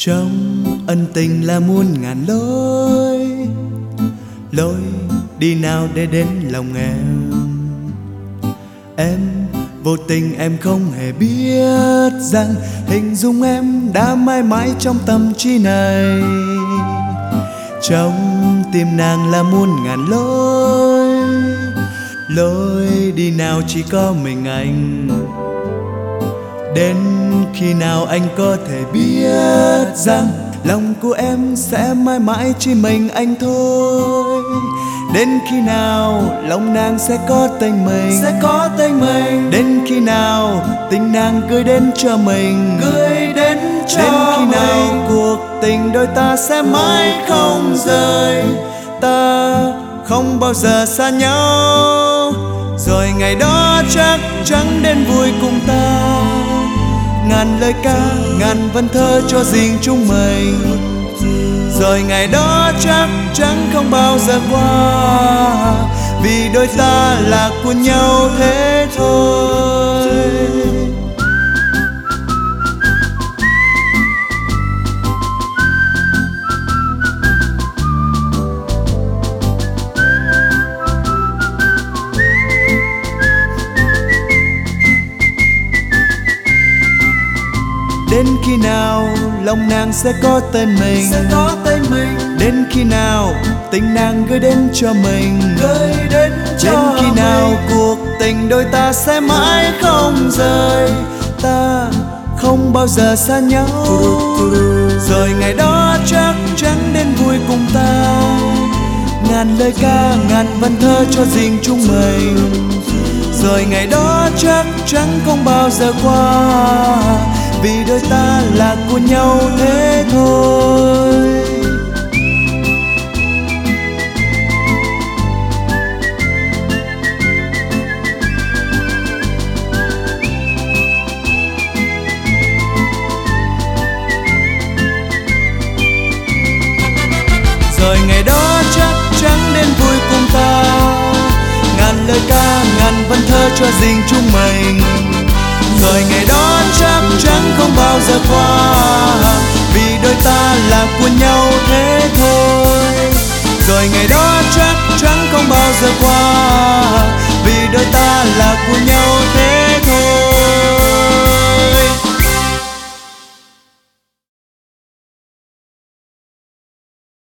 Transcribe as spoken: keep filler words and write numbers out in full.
Trong ân tình là muôn ngàn lối, lối đi nào để đến lòng em. Em vô tình em không hề biết rằng hình dung em đã mãi mãi trong tâm trí này. Trong tim nàng là muôn ngàn lối, lối đi nào chỉ có mình anh. Đến khi nào anh có thể biết rằng lòng của em sẽ mãi mãi chỉ mình anh thôi. Đến khi nào lòng nàng sẽ có tên mình, sẽ có tên mình. Đến khi nào tình nàng gửi đến cho mình, gửi đến cho đến khi mình. Nào cuộc tình đôi ta sẽ mãi không rời, ta không bao giờ xa nhau. Rồi ngày đó chắc chắn đến vui cùng ta, ngàn lời ca ngàn vần thơ cho riêng chúng mình. Rồi ngày đó chắc chắn không bao giờ qua, vì đôi ta là của nhau thế thôi. Đến khi nào lòng nàng sẽ có tên mình, sẽ có tên mình. Đến khi nào tình nàng gửi đến cho mình, gửi đến cho đến khi mình. Nào cuộc tình đôi ta sẽ mãi không rời, ta không bao giờ xa nhau. Rồi ngày đó chắc chắn đến vui cùng ta, ngàn lời ca ngàn vần thơ cho riêng chúng mình. Rồi ngày đó chắc chắn không bao giờ qua, vì đôi ta là của nhau thế thôi. Rồi ngày đó chắc chắn đến vui cùng ta, ngàn lời ca ngàn vần thơ cho riêng chúng mình. Rồi ngày đó chắc chắn không bao giờ qua, vì đôi ta là của nhau thế thôi. Rồi ngày đó chắc chắn không bao giờ qua, vì đôi ta là của nhau thế